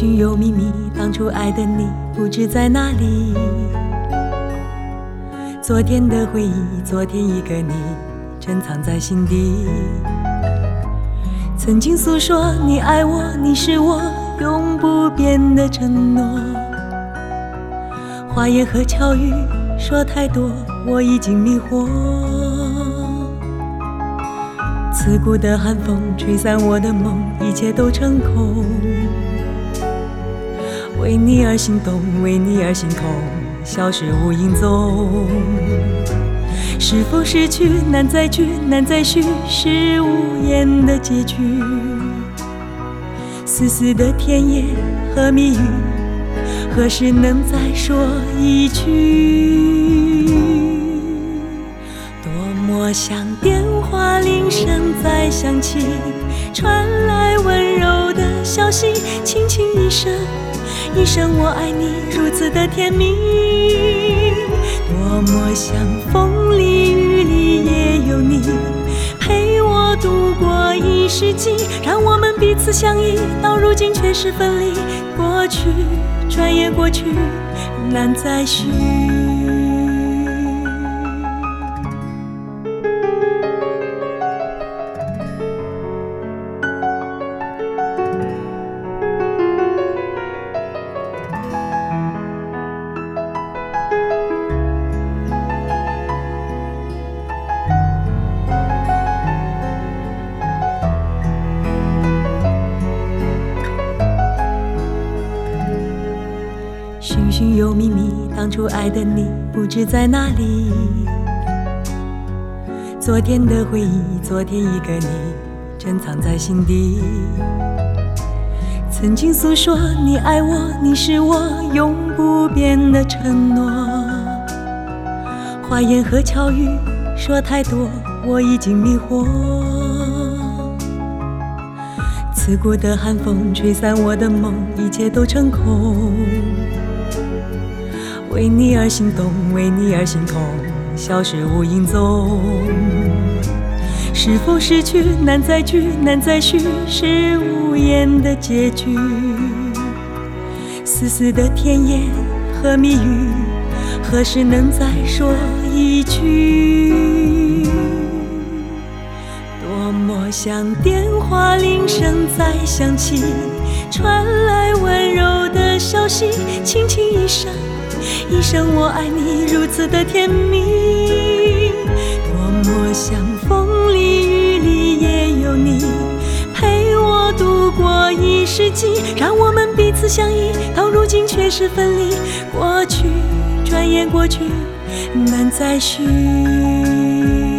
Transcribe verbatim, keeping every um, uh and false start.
寻又觅觅，当初爱的你不知在哪里。昨天的回忆，昨天一个你，珍藏在心底。曾经诉说你爱我，你是我永不变的承诺。花言和巧语说太多，我已经迷惑。刺骨的寒风吹散我的梦，一切都成空。为你而心动，为你而心痛，消失无影踪。是否失去难再聚，难再续，是无言的结局。丝丝的甜言和蜜语，何时能再说一句？多么想电话铃声再响起，传来温柔的消息，轻轻一声，一声我爱你，如此的甜蜜。多么想风里雨里也有你，陪我度过一世纪，让我们彼此相依，到如今却是分离。过去转眼过去，难再续。寻寻又觅觅，当初爱的你不知在哪里。昨天的回忆，昨天一个你，珍藏在心底。曾经诉说你爱我，你是我永不变的承诺。花言和巧语说太多，我已经迷惑。刺骨的寒风吹散我的梦，一切都成空。为你而心动，为你而心痛，消失无影踪。是否失去难再聚，难再续，是无言的结局。丝丝的甜言和蜜语，何时能再说一句？多么想电话铃声再响起，传来温柔的消息，轻轻一声，一生我爱你，如此的甜蜜。多么想风里雨里也有你，陪我度过一世纪，让我们彼此相依，到如今却是分离。过去转眼过去，难再续。